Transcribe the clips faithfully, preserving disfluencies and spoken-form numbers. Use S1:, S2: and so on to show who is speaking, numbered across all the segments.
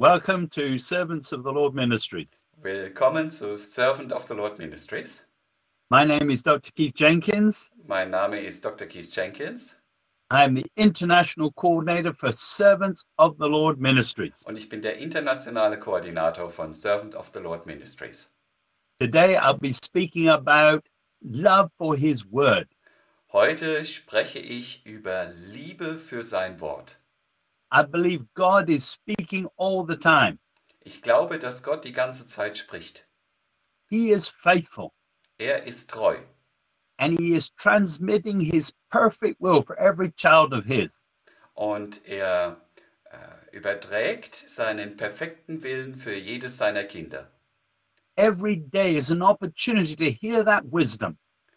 S1: Welcome to Servants of the Lord Ministries.
S2: Willkommen zu Servant of the Lord Ministries.
S1: My name is Doctor Keith Jenkins.
S2: Mein Name ist Doktor Keith Jenkins
S1: I am the International Coordinator for Servants of the Lord Ministries.
S2: und ich bin der internationale Koordinator von Servant of the Lord Ministries.
S1: Today I'll be speaking about love for His Word.
S2: Heute spreche ich über Liebe für sein Wort.
S1: I believe God is speaking all the time.
S2: Ich glaube, dass Gott die ganze Zeit spricht.
S1: He is faithful
S2: Er ist treu
S1: and He is transmitting His perfect will for every child of His.
S2: und er äh, überträgt seinen perfekten Willen für jedes seiner Kinder.
S1: Every day is an opportunity to hear that wisdom.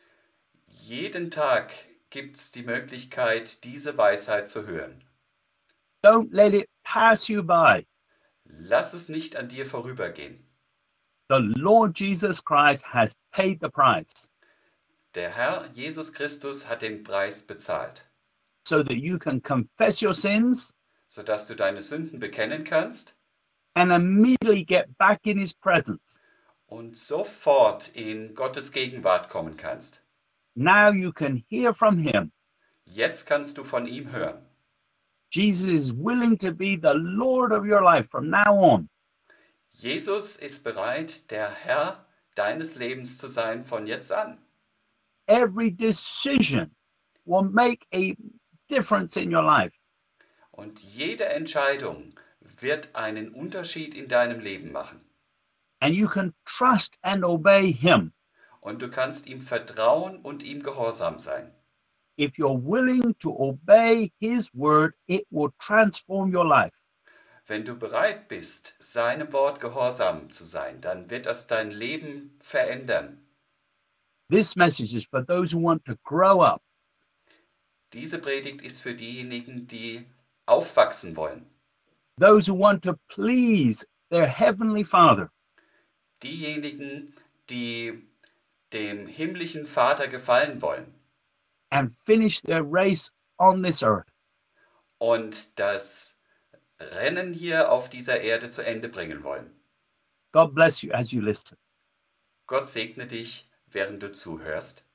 S2: Jeden Tag gibt es die Möglichkeit, diese Weisheit zu hören.
S1: Don't let it pass you by.
S2: Lass es nicht an dir vorübergehen.
S1: The Lord Jesus Christ has paid the price
S2: Der Herr Jesus Christus hat den Preis bezahlt,
S1: so that you can confess your sins
S2: sodass du deine Sünden bekennen kannst
S1: and immediately get back in His presence.
S2: und sofort in Gottes Gegenwart kommen kannst.
S1: Now you can hear from Him.
S2: Jetzt kannst du von ihm hören.
S1: Jesus is willing to be the Lord of your life from now on.
S2: Jesus ist bereit, der Herr deines Lebens zu sein von jetzt an.
S1: Every decision will make a difference in your life.
S2: Und jede Entscheidung wird einen Unterschied in deinem Leben machen.
S1: And you can trust and obey Him.
S2: Und du kannst ihm vertrauen und ihm gehorsam sein.
S1: If you're willing to obey His word, it will transform your life.
S2: Wenn du bereit bist, seinem Wort gehorsam zu sein, dann wird das dein Leben verändern.
S1: This message is for those who want to grow up.
S2: Diese Predigt ist für diejenigen, die aufwachsen wollen.
S1: Those who want to please their Heavenly Father.
S2: Diejenigen, die dem himmlischen Vater gefallen wollen
S1: And finish their race on this earth.
S2: und das Rennen hier auf dieser Erde zu Ende bringen wollen.
S1: God bless you as you listen.
S2: Gott segne dich, während du zuhörst.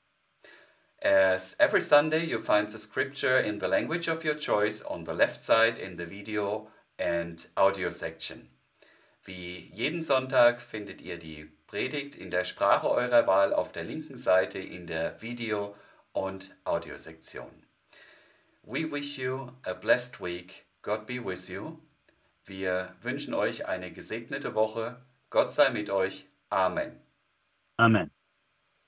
S2: As every Sunday you find the scripture in the language of your choice on the left side in the video and audio section. Wie jeden Sonntag findet ihr die Predigt in der Sprache eurer Wahl auf der linken Seite in der Video- und Audiosektion. We wish you a blessed week. God be with you. Wir wünschen euch eine gesegnete Woche. Gott sei mit euch. Amen.
S1: Amen.